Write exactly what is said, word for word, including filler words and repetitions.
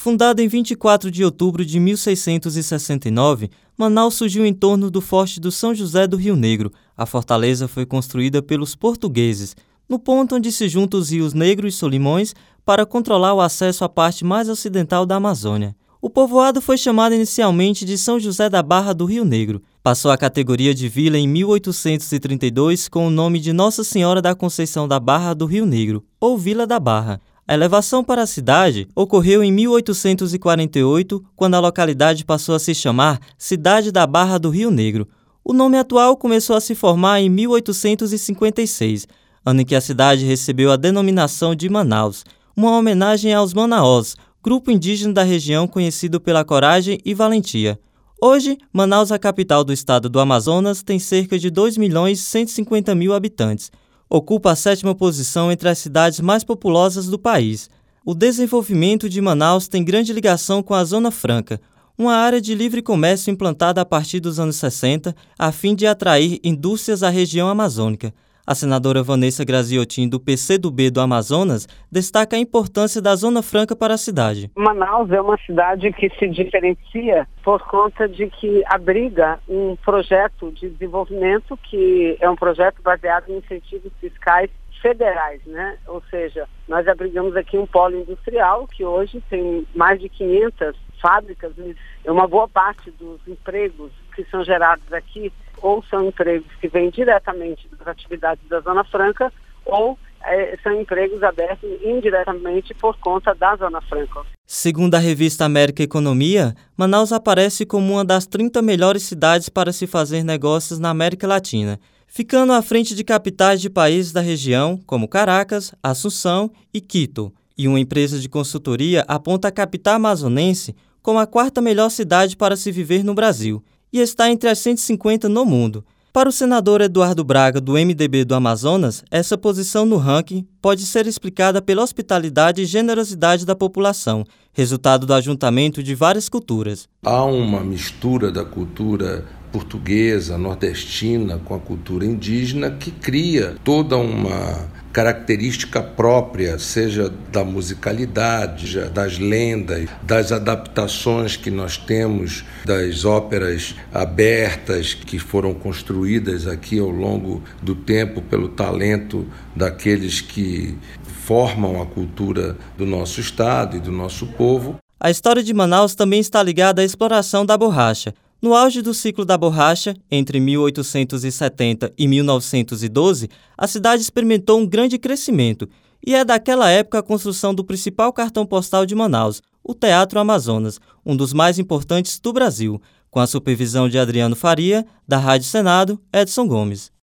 Fundada em vinte e quatro de outubro de mil seiscentos e sessenta e nove, Manaus surgiu em torno do Forte do São José do Rio Negro. A fortaleza foi construída pelos portugueses, no ponto onde se juntam os rios Negro e Solimões, para controlar o acesso à parte mais ocidental da Amazônia. O povoado foi chamado inicialmente de São José da Barra do Rio Negro. Passou à categoria de vila em mil oitocentos e trinta e dois com o nome de Nossa Senhora da Conceição da Barra do Rio Negro, ou Vila da Barra. A elevação para a cidade ocorreu em mil oitocentos e quarenta e oito, quando a localidade passou a se chamar Cidade da Barra do Rio Negro. O nome atual começou a se formar em mil oitocentos e cinquenta e seis, ano em que a cidade recebeu a denominação de Manaus, uma homenagem aos Manaós, grupo indígena da região conhecido pela coragem e valentia. Hoje, Manaus, a capital do estado do Amazonas, tem cerca de dois milhões cento e cinquenta mil habitantes. Ocupa a sétima posição entre as cidades mais populosas do país. O desenvolvimento de Manaus tem grande ligação com a Zona Franca, uma área de livre comércio implantada a partir dos anos sessenta, a fim de atrair indústrias à região amazônica. A senadora Vanessa Graziotin, do P C do B do Amazonas, destaca a importância da Zona Franca para a cidade. Manaus é uma cidade que se diferencia por conta de que abriga um projeto de desenvolvimento que é um projeto baseado em incentivos fiscais federais, né? Ou seja, nós abrigamos aqui um polo industrial que hoje tem mais de quinhentas fábricas e uma boa parte dos empregos que são gerados aqui ou são empregos que vêm diretamente das atividades da Zona Franca ou é, são empregos abertos indiretamente por conta da Zona Franca. Segundo a revista América Economia, Manaus aparece como uma das trinta melhores cidades para se fazer negócios na América Latina, ficando à frente de capitais de países da região, como Caracas, Assunção e Quito. E uma empresa de consultoria aponta a capital amazonense como a quarta melhor cidade para se viver no Brasil, e está entre as cento e cinquenta no mundo. Para o senador Eduardo Braga, do M D B do Amazonas, essa posição no ranking pode ser explicada pela hospitalidade e generosidade da população, resultado do ajuntamento de várias culturas. Há uma mistura da cultura portuguesa, nordestina, com a cultura indígena, que cria toda uma característica própria, seja da musicalidade, das lendas, das adaptações que nós temos, das óperas abertas que foram construídas aqui ao longo do tempo pelo talento daqueles que formam a cultura do nosso estado e do nosso povo. A história de Manaus também está ligada à exploração da borracha. No auge do ciclo da borracha, entre mil oitocentos e setenta e mil novecentos e doze, a cidade experimentou um grande crescimento, e é daquela época a construção do principal cartão postal de Manaus, o Teatro Amazonas, um dos mais importantes do Brasil, com a supervisão de Adriano Faria, da Rádio Senado, Edson Gomes.